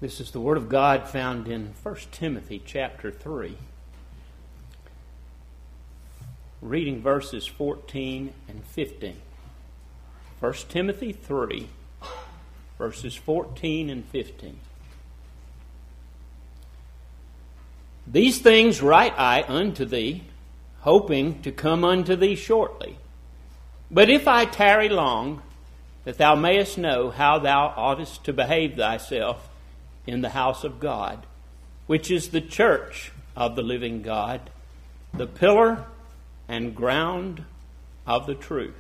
This is the Word of God found in 1 Timothy chapter 3. Reading verses 14 and 15. 1 Timothy 3, verses 14 and 15. These things write I unto thee, hoping to come unto thee shortly. But if I tarry long, that thou mayest know how thou oughtest to behave thyself in the house of God, which is the church of the living God, the pillar and ground of the truth.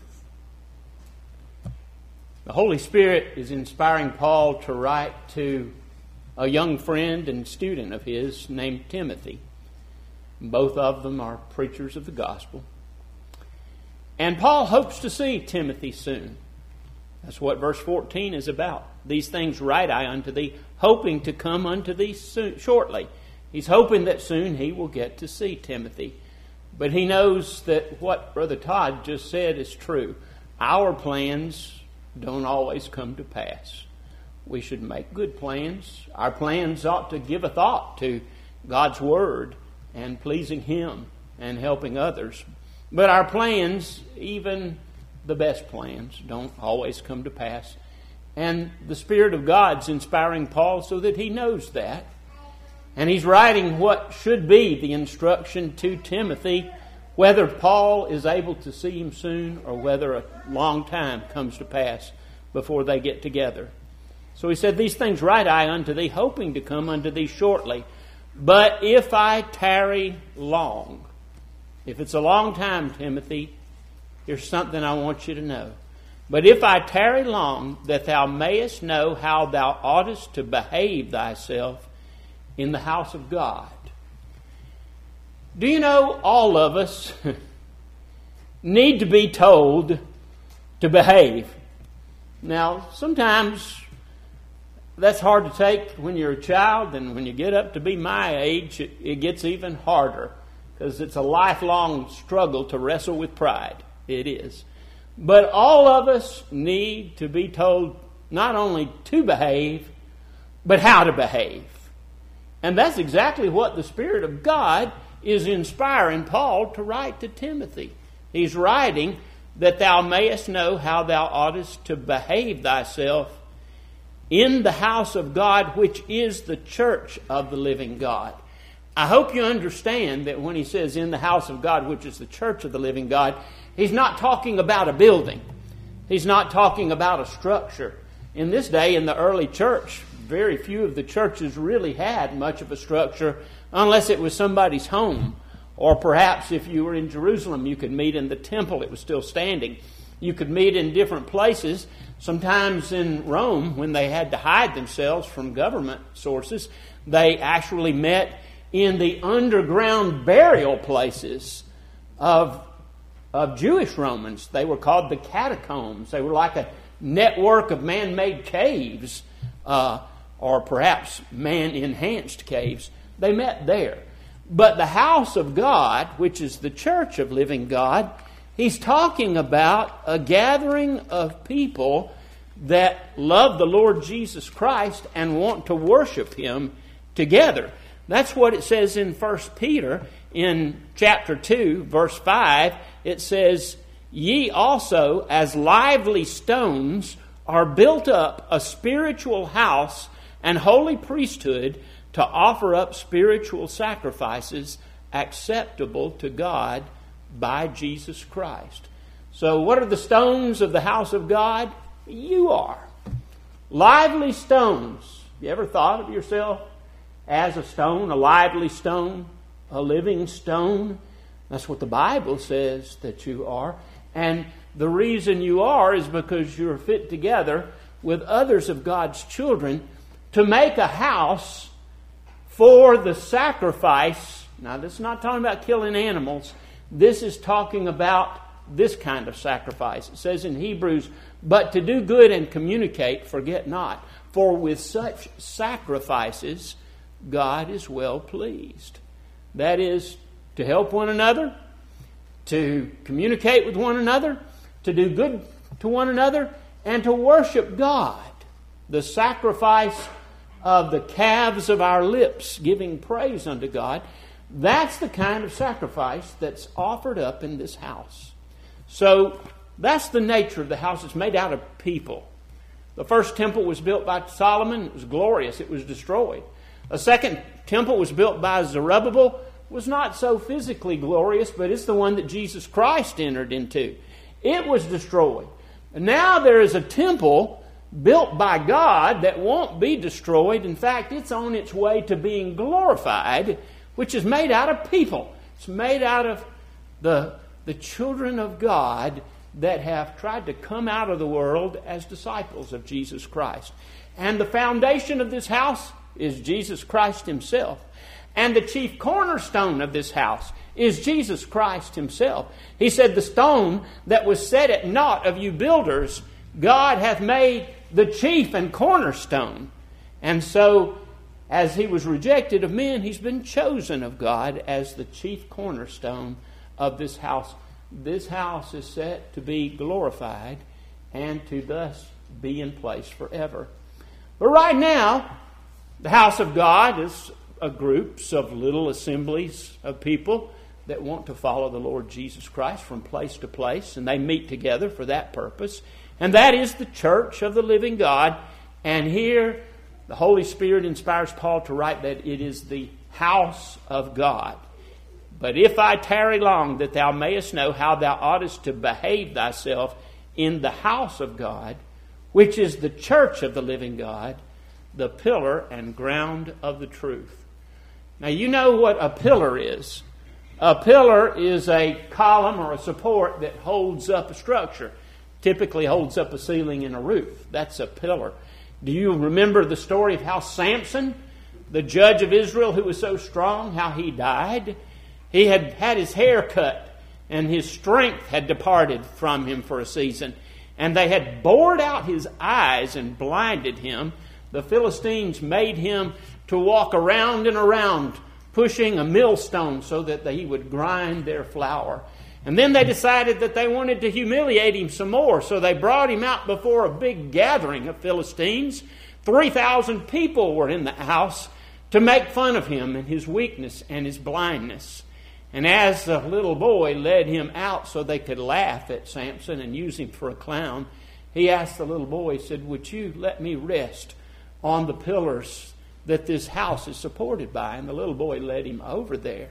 The Holy Spirit is inspiring Paul to write to a young friend and student of his named Timothy. Both of them are preachers of the gospel. And Paul hopes to see Timothy soon. That's what verse 14 is about. These things write I unto thee, hoping to come unto thee soon, shortly. He's hoping that soon he will get to see Timothy. But he knows that what Brother Todd just said is true. Our plans don't always come to pass. We should make good plans. Our plans ought to give a thought to God's Word and pleasing Him and helping others. But our plans, even the best plans, don't always come to pass. And the Spirit of God's inspiring Paul so that he knows that. And he's writing what should be the instruction to Timothy, whether Paul is able to see him soon or whether a long time comes to pass before they get together. So he said, these things write I unto thee, hoping to come unto thee shortly. But if I tarry long, if it's a long time, Timothy, here's something I want you to know. But if I tarry long, that thou mayest know how thou oughtest to behave thyself in the house of God. Do you know all of us need to be told to behave? Now, sometimes that's hard to take when you're a child, and when you get up to be my age, it gets even harder because it's a lifelong struggle to wrestle with pride. It is. But all of us need to be told not only to behave, but how to behave. And that's exactly what the Spirit of God is inspiring Paul to write to Timothy. He's writing that thou mayest know how thou oughtest to behave thyself in the house of God, which is the church of the living God. I hope you understand that when he says in the house of God, which is the church of the living God, he's not talking about a building. He's not talking about a structure. In this day, in the early church, very few of the churches really had much of a structure unless it was somebody's home. Or perhaps if you were in Jerusalem, you could meet in the temple. It was still standing. You could meet in different places. Sometimes in Rome, when they had to hide themselves from government sources, they actually met in the underground burial places of Jewish Romans. They were called the catacombs. They were like a network of man-made caves, or perhaps man-enhanced caves. They met there. But the house of God, which is the church of living God, he's talking about a gathering of people that love the Lord Jesus Christ and want to worship Him together. That's what it says in 1 Peter in chapter 2, verse 5. It says, ye also, as lively stones, are built up a spiritual house and holy priesthood to offer up spiritual sacrifices acceptable to God by Jesus Christ. So what are the stones of the house of God? You are. Lively stones. You ever thought of yourself as a stone, a lively stone, a living stone? That's what the Bible says that you are. And the reason you are is because you're fit together with others of God's children to make a house for the sacrifice. Now, this is not talking about killing animals. This is talking about this kind of sacrifice. It says in Hebrews, but to do good and communicate, forget not. For with such sacrifices, God is well pleased. That is, to help one another, to communicate with one another, to do good to one another, and to worship God. The sacrifice of the calves of our lips, giving praise unto God. That's the kind of sacrifice that's offered up in this house. So that's the nature of the house. It's made out of people. The first temple was built by Solomon. It was glorious. It was destroyed. A second temple was built by Zerubbabel. It was not so physically glorious, but it's the one that Jesus Christ entered into. It was destroyed. And now there is a temple built by God that won't be destroyed. In fact, it's on its way to being glorified, which is made out of people. It's made out of the children of God that have tried to come out of the world as disciples of Jesus Christ. And the foundation of this house is Jesus Christ Himself. And the chief cornerstone of this house is Jesus Christ Himself. He said, the stone that was set at naught of you builders, God hath made the chief and cornerstone. And so, as He was rejected of men, He's been chosen of God as the chief cornerstone of this house. This house is set to be glorified and to thus be in place forever. But right now, the house of God is groups of little assemblies of people that want to follow the Lord Jesus Christ from place to place, and they meet together for that purpose. And that is the church of the living God. And here, the Holy Spirit inspires Paul to write that it is the house of God. But if I tarry long, that thou mayest know how thou oughtest to behave thyself in the house of God, which is the church of the living God, the pillar and ground of the truth. Now you know what a pillar is. A pillar is a column or a support that holds up a structure. Typically holds up a ceiling and a roof. That's a pillar. Do you remember the story of how Samson, the judge of Israel who was so strong, how he died? He had had his hair cut and his strength had departed from him for a season. And they had bored out his eyes and blinded him. The Philistines made him to walk around and around, pushing a millstone so that he would grind their flour. And then they decided that they wanted to humiliate him some more. So they brought him out before a big gathering of Philistines. 3,000 people were in the house to make fun of him and his weakness and his blindness. And as the little boy led him out so they could laugh at Samson and use him for a clown, he asked the little boy, he said, would you let me rest on the pillars that this house is supported by? And the little boy led him over there.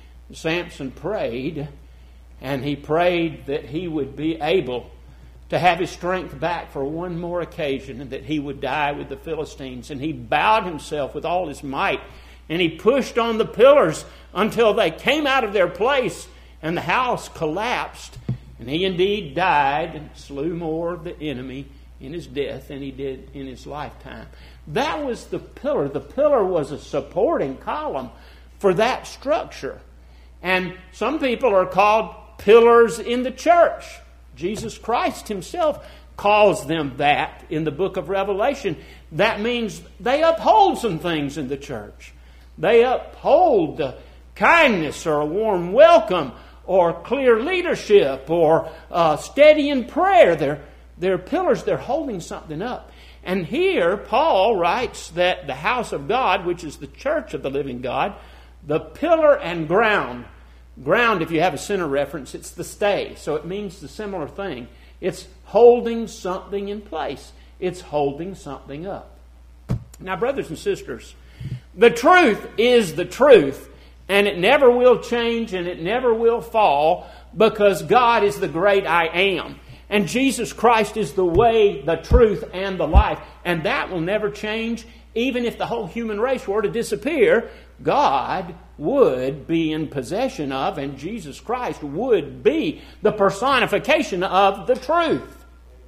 Samson prayed, and he prayed that he would be able to have his strength back for one more occasion and that he would die with the Philistines. And he bowed himself with all his might, and he pushed on the pillars until they came out of their place and the house collapsed. And he indeed died and slew more of the enemy in his death than he did in his lifetime. That was the pillar. The pillar was a supporting column for that structure. And some people are called pillars in the church. Jesus Christ Himself calls them that in the book of Revelation. That means they uphold some things in the church. They uphold the kindness or a warm welcome or clear leadership or steady in prayer. They're pillars. They're holding something up. And here Paul writes that the house of God, which is the church of the living God, the pillar and ground. Ground, if you have a center reference, it's the stay. So it means the similar thing. It's holding something in place. It's holding something up. Now, brothers and sisters, the truth is the truth, and it never will change and it never will fall because God is the great I am. And Jesus Christ is the way, the truth, and the life. And that will never change. Even if the whole human race were to disappear, God would be in possession of, and Jesus Christ would be the personification of the truth.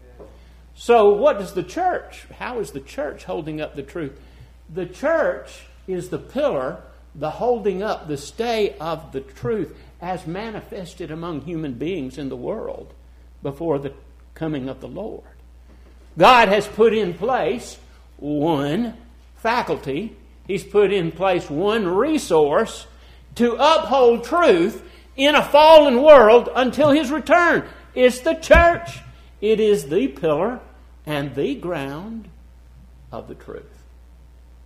So what does the church, how is the church holding up the truth? The church is the pillar, the holding up, the stay of the truth as manifested among human beings in the world before the coming of the Lord. God has put in place one faculty. He's put in place one resource to uphold truth in a fallen world until His return. It's the church. It is the pillar and the ground of the truth.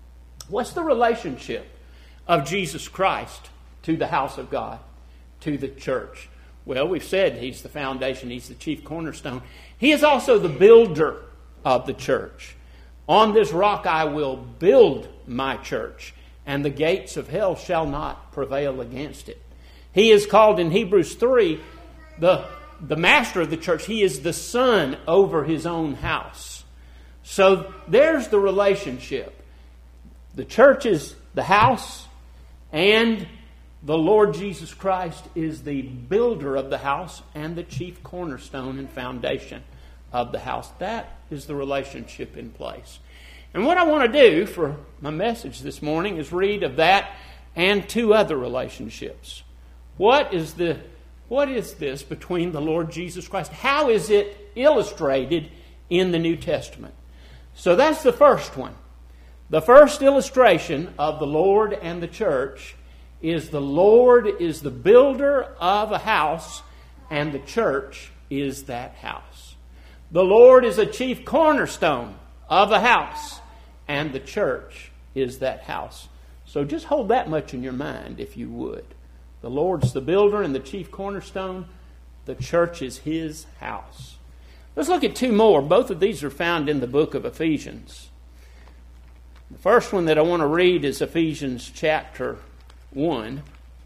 What's the relationship of Jesus Christ to the house of God, to the church? Well, we've said He's the foundation, He's the chief cornerstone. He is also the builder of the church. On this rock I will build my church, and the gates of hell shall not prevail against it. He is called in Hebrews 3 the master of the church. He is the son over His own house. So there's the relationship. The church is the house, and the Lord Jesus Christ is the builder of the house and the chief cornerstone and foundation of the house. That is the relationship in place. And what I want to do for my message this morning is read of that and two other relationships. What is this between the Lord Jesus Christ? How is it illustrated in the New Testament? So that's the first one. The first illustration of the Lord and the church is the Lord is the builder of a house, and the church is that house. The Lord is a chief cornerstone of a house, and the church is that house. So just hold that much in your mind, if you would. The Lord's the builder and the chief cornerstone. The church is His house. Let's look at two more. Both of these are found in the book of Ephesians. The first one that I want to read is Ephesians chapter 1.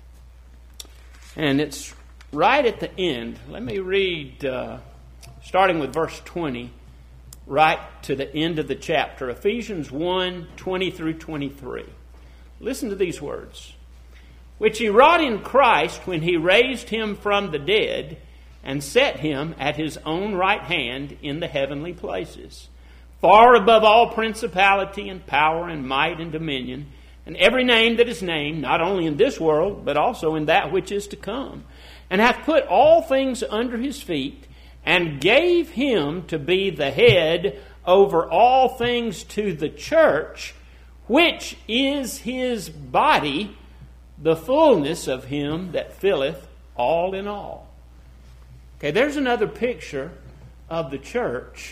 And it's right at the end. Let me read, starting with verse 20, right to the end of the chapter. Ephesians 1, 20 through 23. Listen to these words. Which He wrought in Christ when He raised Him from the dead and set Him at His own right hand in the heavenly places, far above all principality and power and might and dominion, and every name that is named, not only in this world, but also in that which is to come, and hath put all things under His feet, and gave Him to be the head over all things to the church, which is His body, the fullness of Him that filleth all in all. Okay, there's another picture of the church.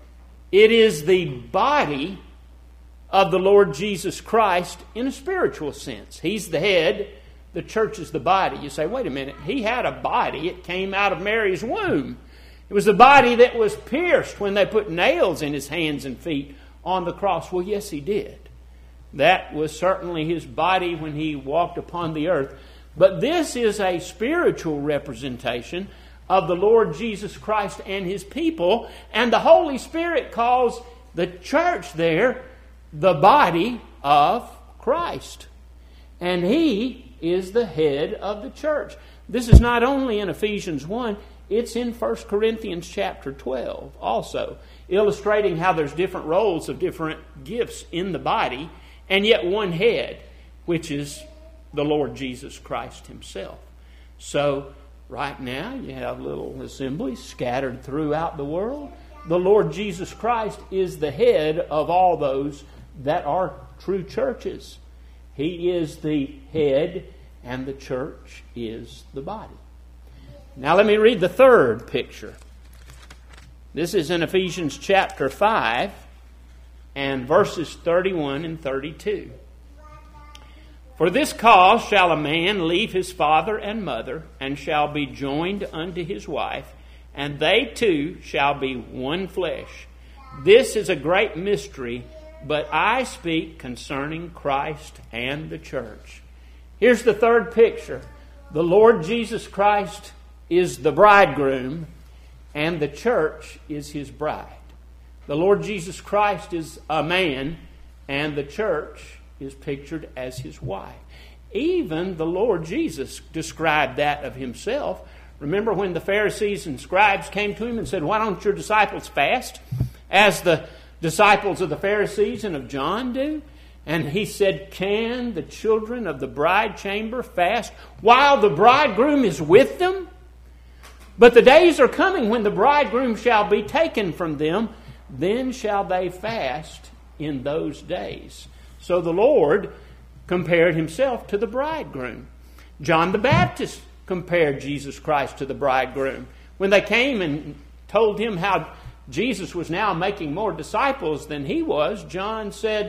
It is the body of the Lord Jesus Christ in a spiritual sense. He's the head. The church is the body. You say, wait a minute. He had a body. It came out of Mary's womb. It was the body that was pierced when they put nails in His hands and feet on the cross. Well, yes, He did. That was certainly His body when He walked upon the earth. But this is a spiritual representation of the Lord Jesus Christ and His people. And the Holy Spirit calls the church there the body of Christ. And He is the head of the church. This is not only in Ephesians 1, it's in 1 Corinthians chapter 12 also, illustrating how there's different roles of different gifts in the body, and yet one head, which is the Lord Jesus Christ Himself. So, right now, you have little assemblies scattered throughout the world. The Lord Jesus Christ is the head of all those that are true churches. He is the head, and the church is the body. Now let me read the third picture. This is in Ephesians chapter 5 and verses 31 and 32. For this cause shall a man leave his father and mother, and shall be joined unto his wife, and they two shall be one flesh. This is a great mystery, but I speak concerning Christ and the church. Here's the third picture. The Lord Jesus Christ is the bridegroom, and the church is His bride. The Lord Jesus Christ is a man, and the church is pictured as His wife. Even the Lord Jesus described that of Himself. Remember when the Pharisees and scribes came to Him and said, why don't your disciples fast as the disciples of the Pharisees and of John do? And He said, can the children of the bride chamber fast while the bridegroom is with them? But the days are coming when the bridegroom shall be taken from them, then shall they fast in those days. So the Lord compared Himself to the bridegroom. John the Baptist compared Jesus Christ to the bridegroom. When they came and told him how Jesus was now making more disciples than he was, John said,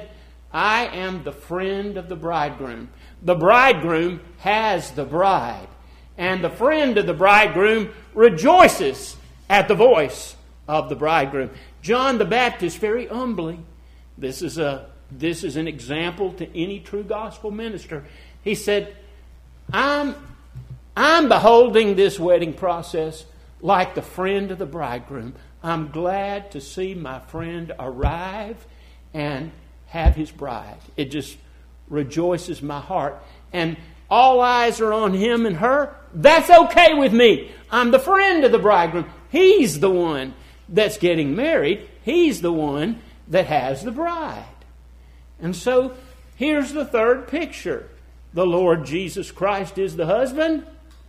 I am the friend of the bridegroom. The bridegroom has the bride. And the friend of the bridegroom rejoices at the voice of the bridegroom. John the Baptist, very humbly, this is an example to any true gospel minister. He said, I'm beholding this wedding process like the friend of the bridegroom. I'm glad to see my friend arrive and have his bride. It just rejoices my heart. And all eyes are on him and her. That's okay with me. I'm the friend of the bridegroom. He's the one that's getting married. He's the one that has the bride. And so here's the third picture. The Lord Jesus Christ is the husband,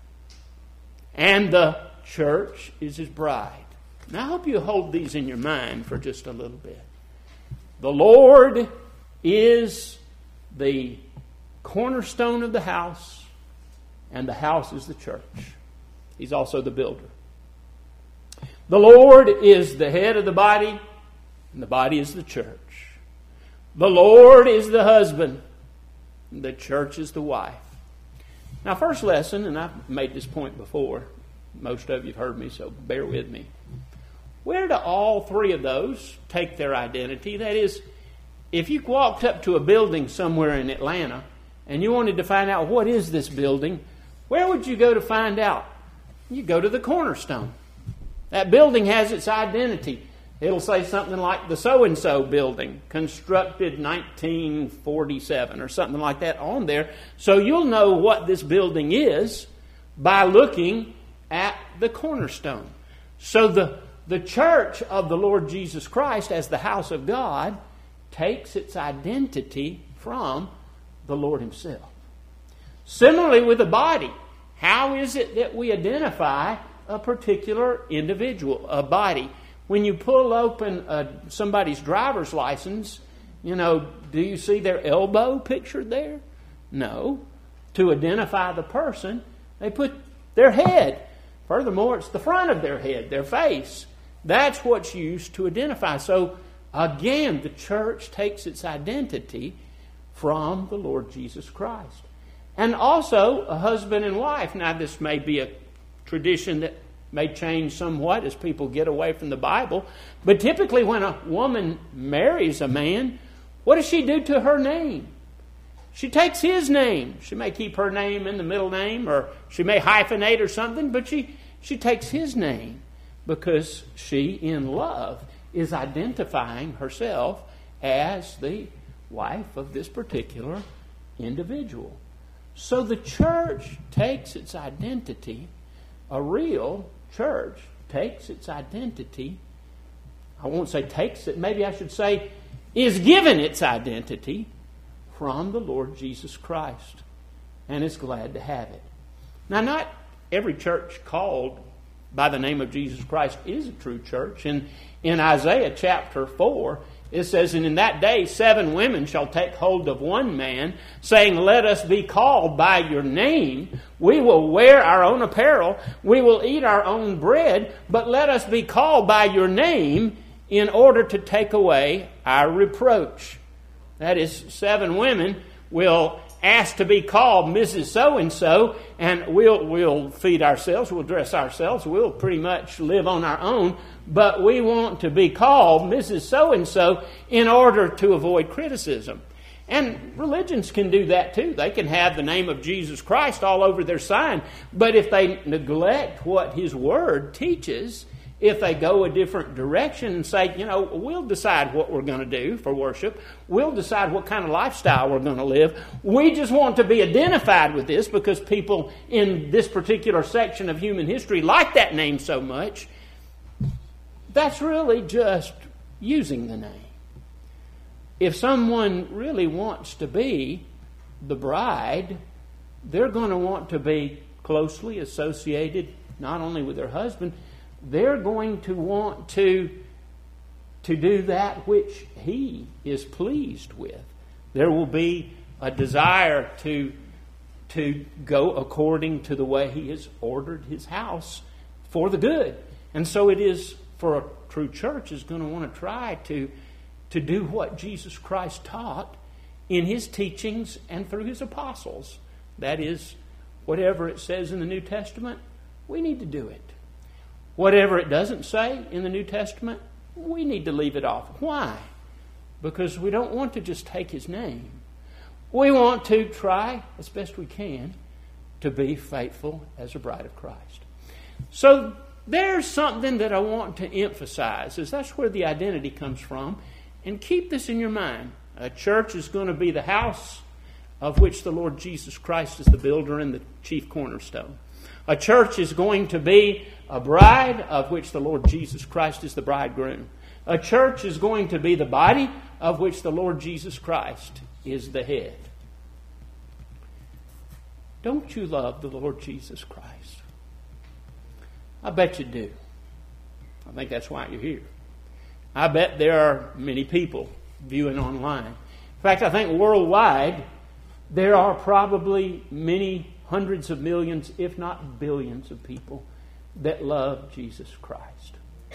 and the church is his bride. Now I hope you hold these in your mind for just a little bit. The Lord is the cornerstone of the house, and the house is the church. He's also the builder. The Lord is the head of the body, and the body is the church. The Lord is the husband, and the church is the wife. Now, first lesson, and I've made this point before. Most of you have heard me, so bear with me. Where do all three of those take their identity? That is, if you walked up to a building somewhere in Atlanta and you wanted to find out what is this building, where would you go to find out? You go to the cornerstone. That building has its identity. It'll say something like the so-and-so building, constructed 1947 or something like that on there. So you'll know what this building is by looking at the cornerstone. So the church of the Lord Jesus Christ as the house of God takes its identity from the Lord himself. Similarly with the body, how is it that we identify a particular individual, a body? When you pull open somebody's driver's license, do you see their elbow pictured there? No. To identify the person, they put their head. Furthermore, it's the front of their head, their face. That's what's used to identify. So, again, the church takes its identity from the Lord Jesus Christ. And also, a husband and wife. Now, this may be a tradition that may change somewhat as people get away from the Bible. But typically when a woman marries a man, what does she do to her name? She takes his name. She may keep her name in the middle name, or she may hyphenate or something, but she takes his name because she, in love, is identifying herself as the wife of this particular individual. So the church takes its identity, a real church takes its identity, I won't say takes it, maybe I should say is given its identity from the Lord Jesus Christ and is glad to have it. Now, not every church called by the name of Jesus Christ is a true church. In Isaiah chapter 4, it says, "And in that day 7 women shall take hold of one man, saying, Let us be called by your name. We will wear our own apparel. We will eat our own bread. But let us be called by your name in order to take away our reproach." That is, 7 women will ask to be called Mrs. So-and-so, and we'll feed ourselves, we'll dress ourselves, we'll pretty much live on our own, but we want to be called Mrs. So-and-so in order to avoid criticism. And religions can do that too. They can have the name of Jesus Christ all over their sign, but if they neglect what His Word teaches, if they go a different direction and say, we'll decide what we're going to do for worship. We'll decide what kind of lifestyle we're going to live. We just want to be identified with this because people in this particular section of human history like that name so much. That's really just using the name. If someone really wants to be the bride, they're going to want to be closely associated not only with their husband, they're going to want to do that which He is pleased with. There will be a desire to go according to the way He has ordered His house for the good. And so it is for a true church is going to want to try to do what Jesus Christ taught in His teachings and through His apostles. That is, whatever it says in the New Testament, we need to do it. Whatever it doesn't say in the New Testament, we need to leave it off. Why? Because we don't want to just take His name. We want to try, as best we can, to be faithful as a bride of Christ. So there's something that I want to emphasize, is that's where the identity comes from. And keep this in your mind. A church is going to be the house of which the Lord Jesus Christ is the builder and the chief cornerstone. A church is going to be a bride of which the Lord Jesus Christ is the bridegroom. A church is going to be the body of which the Lord Jesus Christ is the head. Don't you love the Lord Jesus Christ? I bet you do. I think that's why you're here. I bet there are many people viewing online. In fact, I think worldwide there are probably many hundreds of millions, if not billions of people that love Jesus Christ.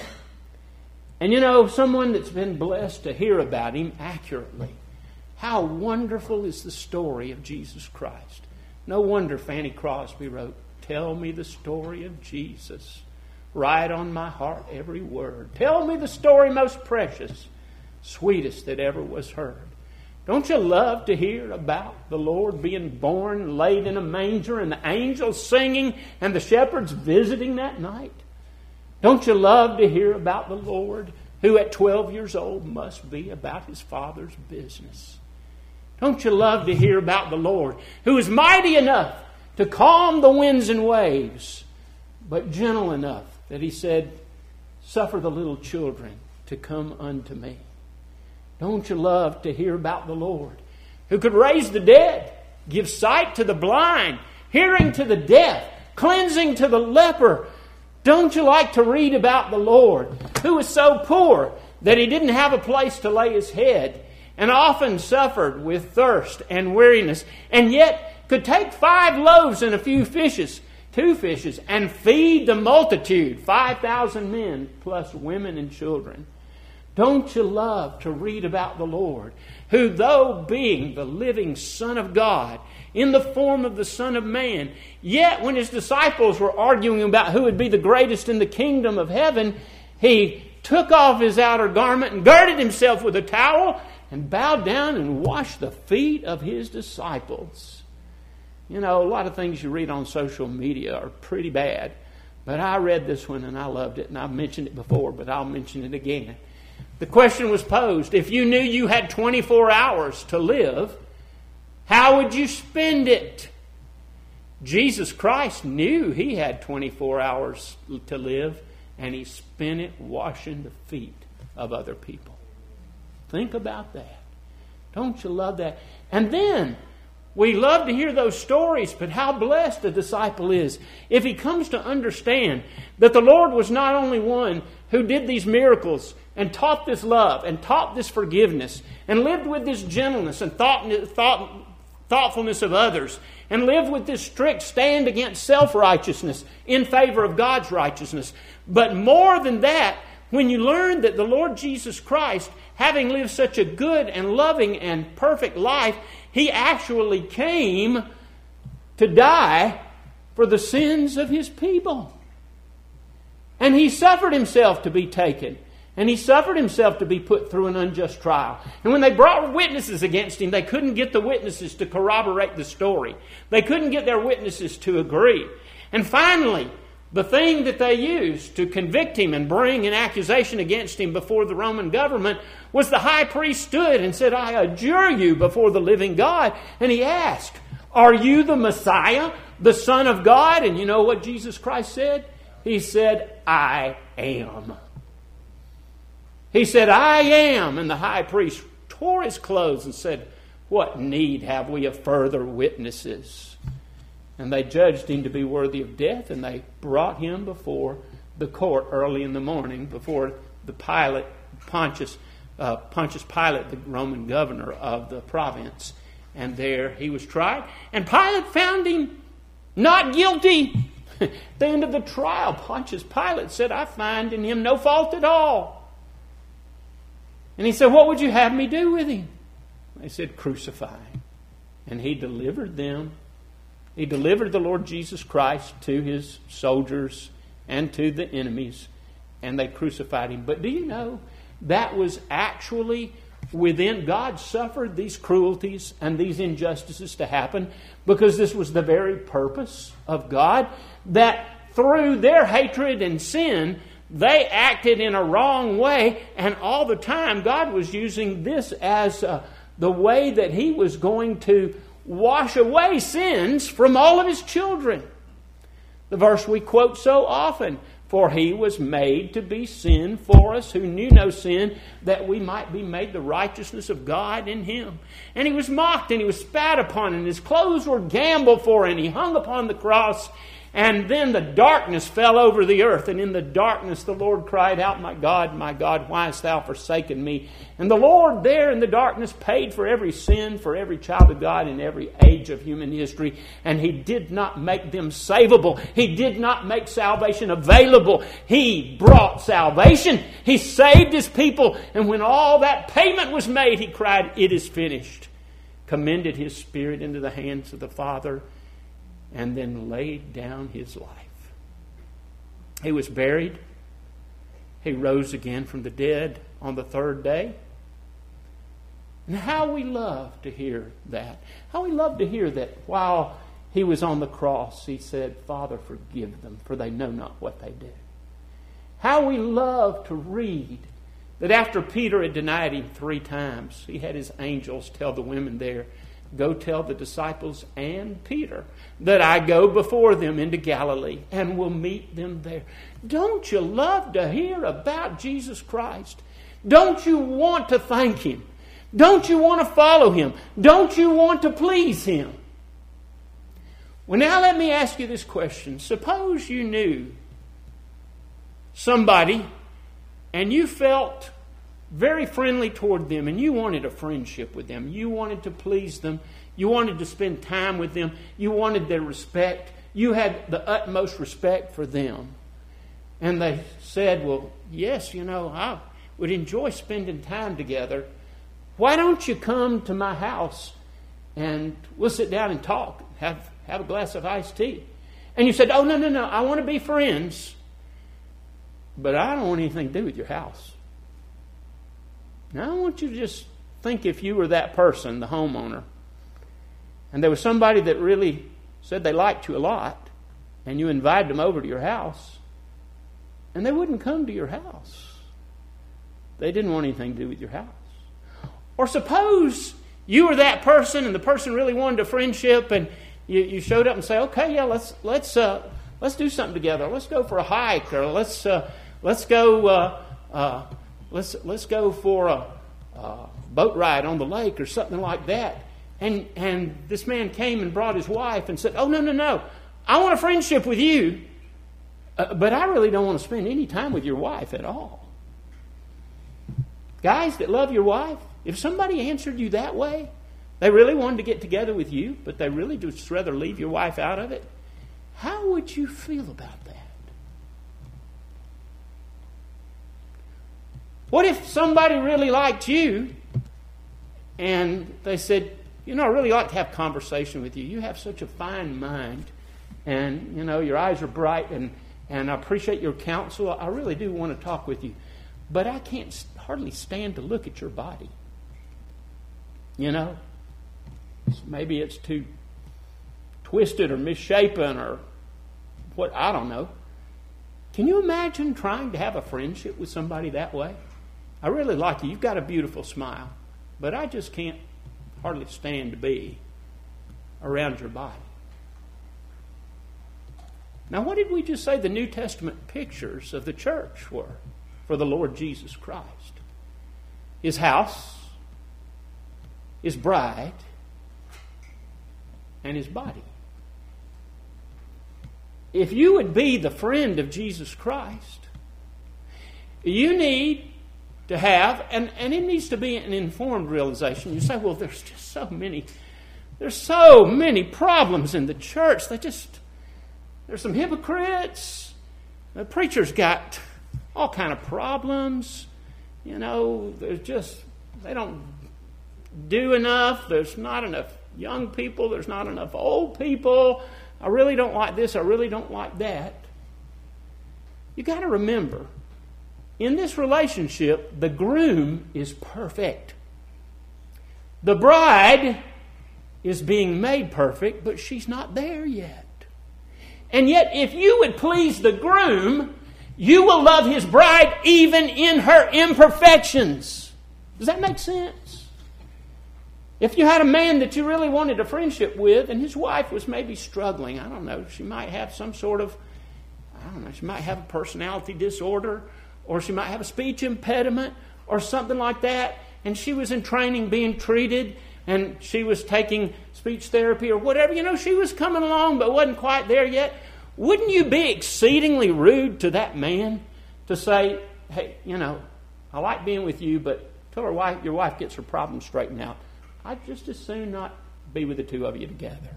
And you know, someone that's been blessed to hear about Him accurately. How wonderful is the story of Jesus Christ. No wonder Fanny Crosby wrote, "Tell me the story of Jesus. Write on my heart every word. Tell me the story most precious, sweetest that ever was heard." Don't you love to hear about the Lord being born, laid in a manger, and the angels singing, and the shepherds visiting that night? Don't you love to hear about the Lord, who at 12 years old must be about His Father's business? Don't you love to hear about the Lord, who is mighty enough to calm the winds and waves, but gentle enough that He said, "Suffer the little children to come unto me"? Don't you love to hear about the Lord, who could raise the dead, give sight to the blind, hearing to the deaf, cleansing to the leper? Don't you like to read about the Lord, who was so poor that He didn't have a place to lay His head, and often suffered with thirst and weariness, and yet could take 5 loaves and a few fishes, 2 fishes, and feed the multitude, 5,000 men, plus women and children? Don't you love to read about the Lord, who, though being the living Son of God, in the form of the Son of Man, yet when His disciples were arguing about who would be the greatest in the kingdom of heaven, He took off His outer garment and girded Himself with a towel and bowed down and washed the feet of His disciples. You know, a lot of things you read on social media are pretty bad, but I read this one and I loved it, and I've mentioned it before, but I'll mention it again. The question was posed, if you knew you had 24 hours to live, how would you spend it? Jesus Christ knew He had 24 hours to live, and He spent it washing the feet of other people. Think about that. Don't you love that? And then, we love to hear those stories, but how blessed a disciple is if he comes to understand that the Lord was not only one who did these miracles and taught this love and taught this forgiveness and lived with this gentleness and thoughtfulness of others and lived with this strict stand against self-righteousness in favor of God's righteousness. But more than that, when you learn that the Lord Jesus Christ, having lived such a good and loving and perfect life, He actually came to die for the sins of His people. And He suffered Himself to be taken. And He suffered Himself to be put through an unjust trial. And when they brought witnesses against Him, they couldn't get the witnesses to corroborate the story. They couldn't get their witnesses to agree. And finally, the thing that they used to convict Him and bring an accusation against Him before the Roman government was the high priest stood and said, "I adjure you before the living God." And he asked, "Are you the Messiah, the Son of God?" And you know what Jesus Christ said? He said, "I am." He said, "I am." And the high priest tore his clothes and said, "What need have we of further witnesses?" And they judged Him to be worthy of death, and they brought Him before the court early in the morning, before the Pontius Pilate, the Roman governor of the province. And there He was tried. And Pilate found Him not guilty. At the end of the trial, Pontius Pilate said, "I find in Him no fault at all." And he said, "What would you have me do with Him?" They said, crucify him. And he delivered them. He delivered the Lord Jesus Christ to his soldiers and to the enemies, and they crucified him. But do you know, that was actually within, God suffered these cruelties and these injustices to happen because this was the very purpose of God, that through their hatred and sin, they acted in a wrong way, and all the time God was using this as the way that he was going to wash away sins from all of his children. The verse we quote so often, for he was made to be sin for us who knew no sin, that we might be made the righteousness of God in him. And he was mocked and he was spat upon and his clothes were gambled for and he hung upon the cross. And then the darkness fell over the earth, and in the darkness the Lord cried out, my God, why hast thou forsaken me? And the Lord there in the darkness paid for every sin for every child of God in every age of human history. And he did not make them savable. He did not make salvation available. He brought salvation. He saved his people. And when all that payment was made, he cried, it is finished. Commended his spirit into the hands of the Father, and then laid down his life. He was buried. He rose again from the dead on the third day. And how we love to hear that. How we love to hear that while he was on the cross, he said, Father, forgive them, for they know not what they do. How we love to read that after Peter had denied him 3 times, he had his angels tell the women there, go tell the disciples and Peter that I go before them into Galilee and will meet them there. Don't you love to hear about Jesus Christ? Don't you want to thank him? Don't you want to follow him? Don't you want to please him? Well, now let me ask you this question. Suppose you knew somebody and you felt very friendly toward them, and you wanted a friendship with them. You wanted to please them. You wanted to spend time with them. You wanted their respect. You had the utmost respect for them. And they said, well, yes, I would enjoy spending time together. Why don't you come to my house and we'll sit down and talk, have a glass of iced tea? And you said, oh, no, I want to be friends, but I don't want anything to do with your house. Now, I want you to just think if you were that person, the homeowner, and there was somebody that really said they liked you a lot, and you invited them over to your house, and they wouldn't come to your house. They didn't want anything to do with your house. Or suppose you were that person, and the person really wanted a friendship, and you showed up and say, okay, yeah, let's do something together. Let's go for a hike, or let's go for a boat ride on the lake or something like that. And this man came and brought his wife and said, oh, no, I want a friendship with you, but I really don't want to spend any time with your wife at all. Guys that love your wife, if somebody answered you that way, they really wanted to get together with you, but they really just rather leave your wife out of it, how would you feel about that? What if somebody really liked you and they said, I really like to have conversation with you. You have such a fine mind and, your eyes are bright and I appreciate your counsel. I really do want to talk with you. But I can't hardly stand to look at your body. Maybe it's too twisted or misshapen or what, I don't know. Can you imagine trying to have a friendship with somebody that way? I really like you. You've got a beautiful smile. But I just can't hardly stand to be around your body. Now, what did we just say the New Testament pictures of the church were for the Lord Jesus Christ? His house, his bride, and his body. If you would be the friend of Jesus Christ, you need to have, and it needs to be an informed realization. You say, well, there's so many problems in the church. There's some hypocrites. The preacher's got all kind of problems. They don't do enough. There's not enough young people. There's not enough old people. I really don't like this. I really don't like that. You got to remember, in this relationship, the groom is perfect. The bride is being made perfect, but she's not there yet. And yet, if you would please the groom, you will love his bride even in her imperfections. Does that make sense? If you had a man that you really wanted a friendship with, and his wife was maybe struggling, I don't know, she might have some sort of, she might have a personality disorder, or she might have a speech impediment, or something like that, and she was in training being treated, and she was taking speech therapy or whatever, she was coming along but wasn't quite there yet. Wouldn't you be exceedingly rude to that man to say, hey, I like being with you, but till your wife gets her problems straightened out, I'd just as soon not be with the two of you together.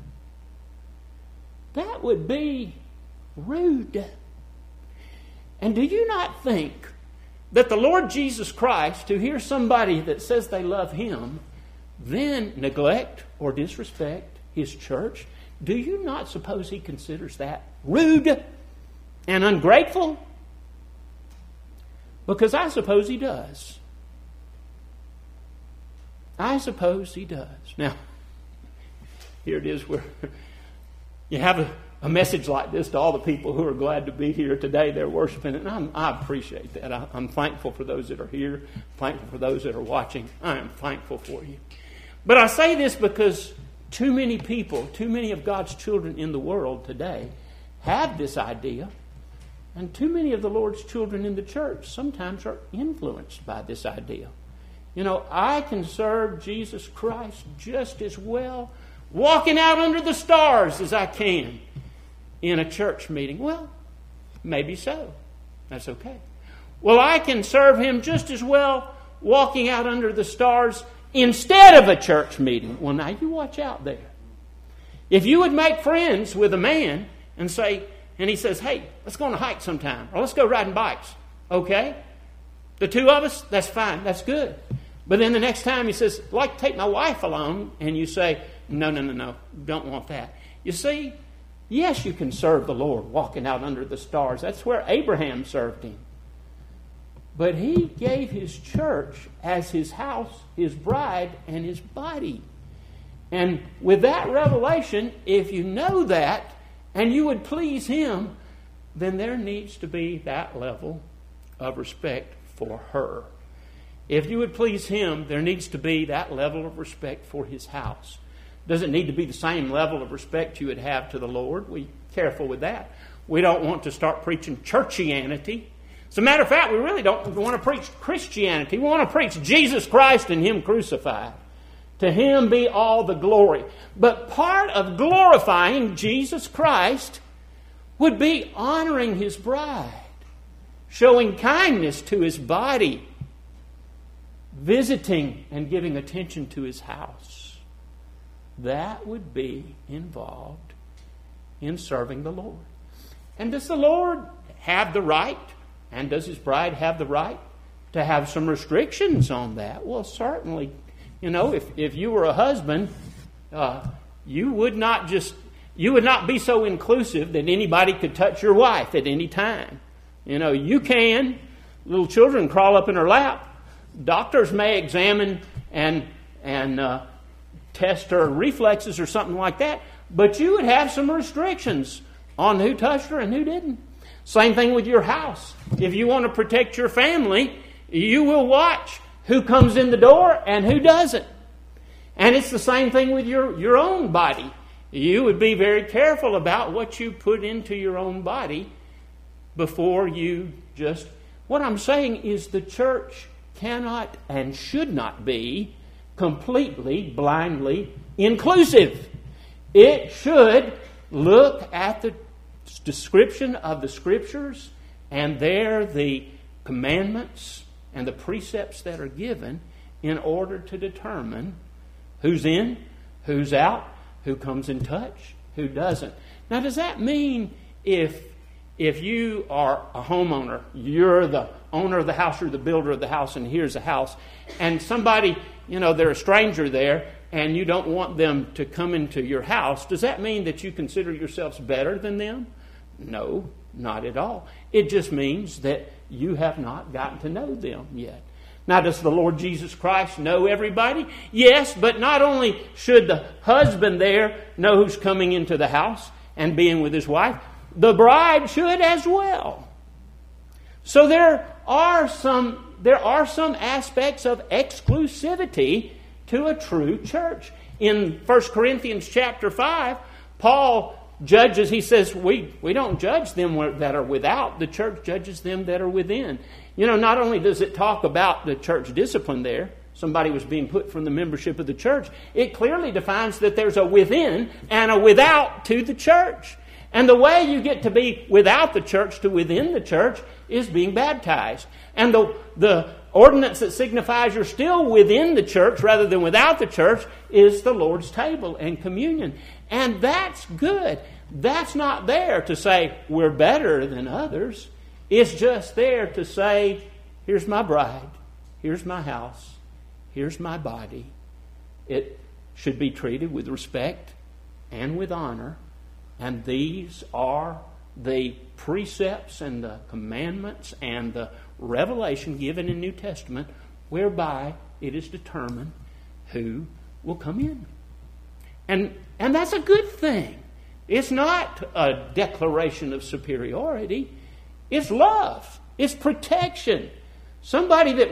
That would be rude. And do you not think that the Lord Jesus Christ, to hear somebody that says they love Him, then neglect or disrespect His church, do you not suppose He considers that rude and ungrateful? Because I suppose He does. I suppose He does. Now, here it is where you have a message like this to all the people who are glad to be here today. They're worshiping, and I appreciate that. I'm thankful for those that are here, thankful for those that are watching. I am thankful for you. But I say this because too many people, too many of God's children in the world today have this idea, and too many of the Lord's children in the church sometimes are influenced by this idea. I can serve Jesus Christ just as well walking out under the stars as I can in a church meeting. Well, maybe so. That's okay. Well, I can serve Him just as well walking out under the stars instead of a church meeting. Well, now you watch out there. If you would make friends with a man and he says, hey, let's go on a hike sometime, or let's go riding bikes. Okay? The two of us, that's fine. That's good. But then the next time he says, I'd like to take my wife along, and you say, no, don't want that. You see, yes, you can serve the Lord walking out under the stars. That's where Abraham served Him. But He gave His church as His house, His bride, and His body. And with that revelation, if you know that, and you would please Him, then there needs to be that level of respect for her. If you would please Him, there needs to be that level of respect for His house. Doesn't need to be the same level of respect you would have to the Lord. Be careful with that. We don't want to start preaching churchianity. As a matter of fact, we really don't want to preach Christianity. We want to preach Jesus Christ and Him crucified. To Him be all the glory. But part of glorifying Jesus Christ would be honoring His bride, showing kindness to His body, visiting and giving attention to His house. That would be involved in serving the Lord. And does the Lord have the right, and does His bride have the right to have some restrictions on that? Well, certainly. If you were a husband, you would not be so inclusive that anybody could touch your wife at any time. You can. Little children crawl up in her lap. Doctors may examine and test her reflexes or something like that, but you would have some restrictions on who touched her and who didn't. Same thing with your house. If you want to protect your family, you will watch who comes in the door and who doesn't. And it's the same thing with your own body. You would be very careful about what you put into your own body before you just... What I'm saying is the church cannot and should not be completely, blindly inclusive. It should look at the description of the Scriptures and there the commandments and the precepts that are given in order to determine who's in, who's out, who comes in touch, who doesn't. Now, does that mean if if you are a homeowner, you're the owner of the house, you're the builder of the house, and here's a house, and somebody, they're a stranger there, and you don't want them to come into your house, does that mean that you consider yourselves better than them? No, not at all. It just means that you have not gotten to know them yet. Now, does the Lord Jesus Christ know everybody? Yes, but not only should the husband there know who's coming into the house and being with his wife, the bride should as well. So there are some aspects of exclusivity to a true church. In 1 Corinthians chapter 5, Paul judges, he says, we don't judge them that are without, the church judges them that are within. Not only does it talk about the church discipline there, somebody was being put from the membership of the church, it clearly defines that there's a within and a without to the church. And the way you get to be without the church to within the church is being baptized. And the ordinance that signifies you're still within the church rather than without the church is the Lord's table and communion. And that's good. That's not there to say we're better than others. It's just there to say, here's my bride, here's my house, here's my body. It should be treated with respect and with honor. And these are the precepts and the commandments and the revelation given in New Testament whereby it is determined who will come in. And that's a good thing. It's not a declaration of superiority. It's love. It's protection. Somebody that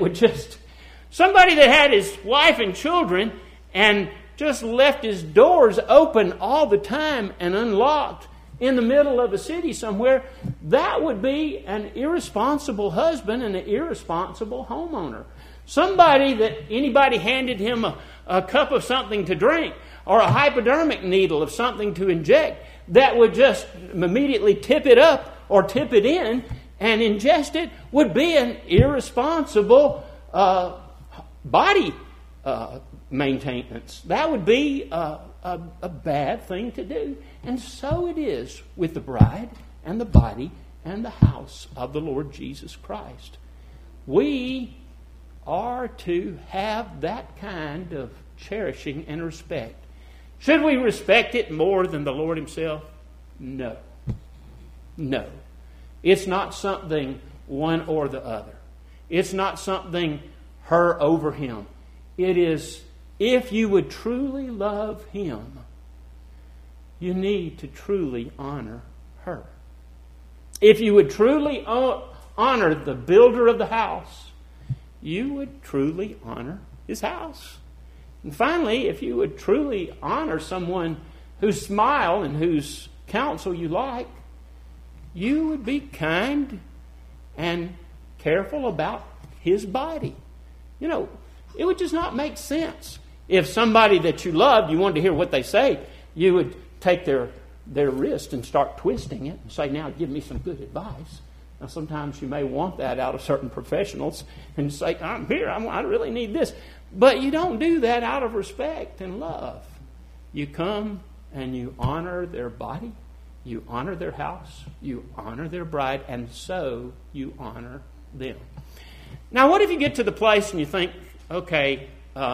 had his wife and children and just left his doors open all the time and unlocked in the middle of a city somewhere, that would be an irresponsible husband and an irresponsible homeowner. Somebody that anybody handed him a cup of something to drink or a hypodermic needle of something to inject that would just immediately tip it up or tip it in and ingest it would be an irresponsible body maintenance. That would be a bad thing to do. And so it is with the bride and the body and the house of the Lord Jesus Christ. We are to have that kind of cherishing and respect. Should we respect it more than the Lord Himself? No. No. It's not something one or the other. It's not something her over him. It is, if you would truly love Him, you need to truly honor her. If you would truly honor the builder of the house, you would truly honor his house. And finally, if you would truly honor someone whose smile and whose counsel you like, you would be kind and careful about his body. You know, it would just not make sense. If somebody that you loved, you wanted to hear what they say, you would take their wrist and start twisting it and say, now give me some good advice. Now sometimes you may want that out of certain professionals and say, I'm here, I really need this. But you don't do that out of respect and love. You come and you honor their body, you honor their house, you honor their bride, and so you honor them. Now what if you get to the place and you think, okay,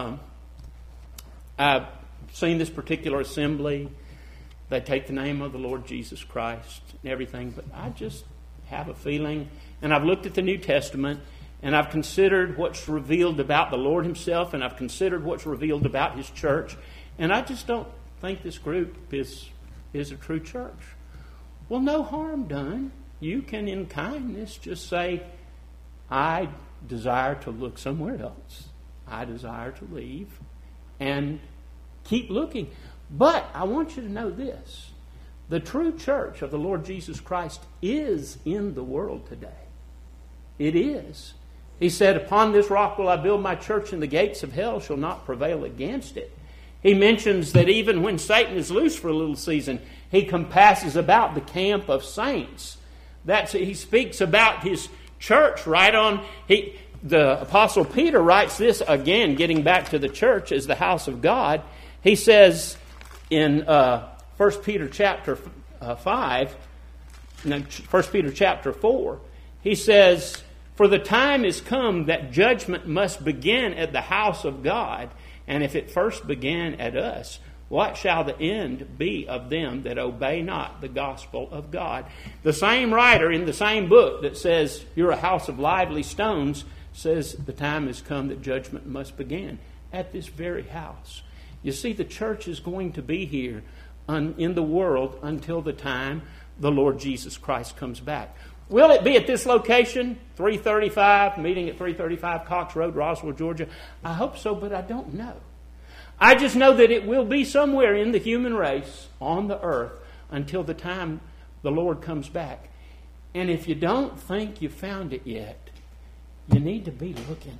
I've seen this particular assembly, they take the name of the Lord Jesus Christ and everything, but I just have a feeling, and I've looked at the New Testament, and I've considered what's revealed about the Lord Himself, and I've considered what's revealed about His church, and I just don't think this group is a true church. Well, no harm done. You can, in kindness, just say, I desire to look somewhere else. I desire to leave, and keep looking. But I want you to know this. The true church of the Lord Jesus Christ is in the world today. It is. He said, upon this rock will I build my church, and the gates of hell shall not prevail against it. He mentions that even when Satan is loose for a little season, he compasses about the camp of saints. He speaks about his church right on. The Apostle Peter writes this again, getting back to the church as the house of God. He says in 1 Peter chapter 5, 1 Peter chapter 4, he says, "For the time is come that judgment must begin at the house of God, and if it first began at us, what shall the end be of them that obey not the gospel of God?" The same writer in the same book that says, "You're a house of lively stones," says the time has come that judgment must begin at this very house. You see, the church is going to be here in the world until the time the Lord Jesus Christ comes back. Will it be at this location, 335, meeting at 335 Cox Road, Roswell, Georgia? I hope so, but I don't know. I just know that it will be somewhere in the human race on the earth until the time the Lord comes back. And if you don't think you found it yet, you need to be looking.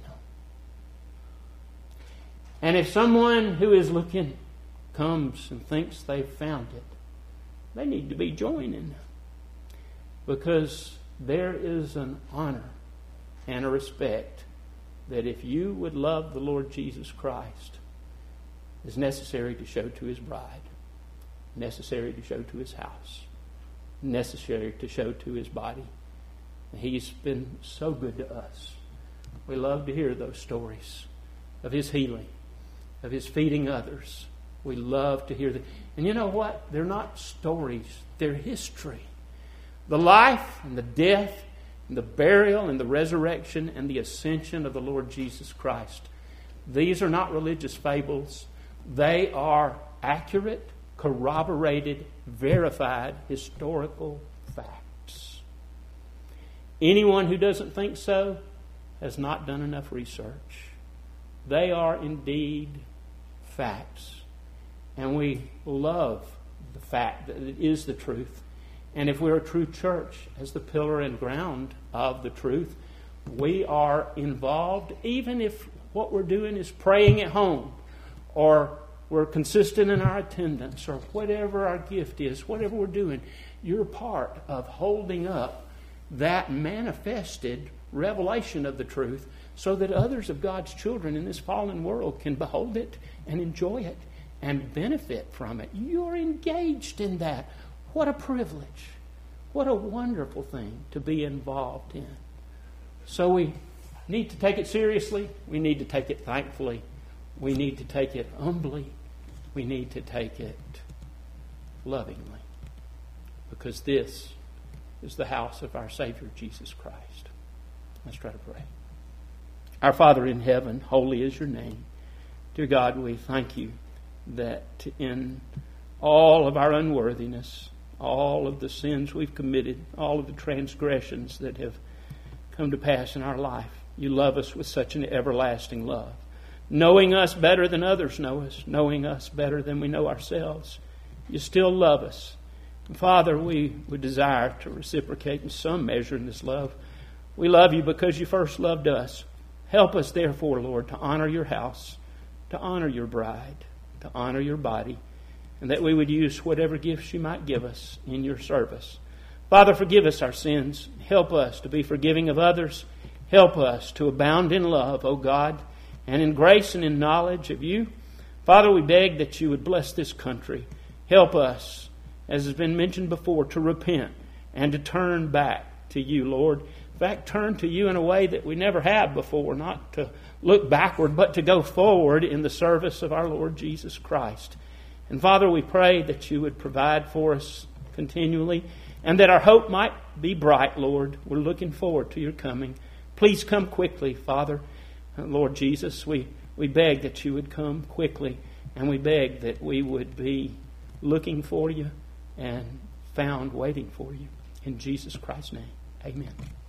And if someone who is looking comes and thinks they've found it, they need to be joining. Because there is an honor and a respect that if you would love the Lord Jesus Christ, is necessary to show to His bride, necessary to show to His house, necessary to show to His body. He's been so good to us. We love to hear those stories of His healing, of His feeding others. We love to hear them. And you know what? They're not stories. They're history. The life and the death and the burial and the resurrection and the ascension of the Lord Jesus Christ. These are not religious fables. They are accurate, corroborated, verified, historical facts. Anyone who doesn't think so has not done enough research. They are indeed facts. And we love the fact that it is the truth. And if we're a true church, as the pillar and ground of the truth, we are involved, even if what we're doing is praying at home, or we're consistent in our attendance, or whatever our gift is, whatever we're doing, you're part of holding up that manifested revelation of the truth so that others of God's children in this fallen world can behold it and enjoy it and benefit from it. You're engaged in that. What a privilege. What a wonderful thing to be involved in. So we need to take it seriously. We need to take it thankfully. We need to take it humbly. We need to take it lovingly. Because this is the house of our Savior, Jesus Christ. Let's try to pray. Our Father in heaven, holy is your name. Dear God, we thank you that in all of our unworthiness, all of the sins we've committed, all of the transgressions that have come to pass in our life, you love us with such an everlasting love. Knowing us better than others know us, knowing us better than we know ourselves, you still love us. And Father, we would desire to reciprocate in some measure in this love. We love you because you first loved us. Help us, therefore, Lord, to honor your house, to honor your bride, to honor your body, and that we would use whatever gifts you might give us in your service. Father, forgive us our sins. Help us to be forgiving of others. Help us to abound in love, O God, and in grace and in knowledge of you. Father, we beg that you would bless this country. Help us, as has been mentioned before, to repent and to turn back to you, Lord. In fact, turn to you in a way that we never have before, not to look backward, but to go forward in the service of our Lord Jesus Christ. And Father, we pray that you would provide for us continually and that our hope might be bright, Lord. We're looking forward to your coming. Please come quickly, Father. Lord Jesus, we beg that you would come quickly, and we beg that we would be looking for you and found waiting for you. In Jesus Christ's name, amen.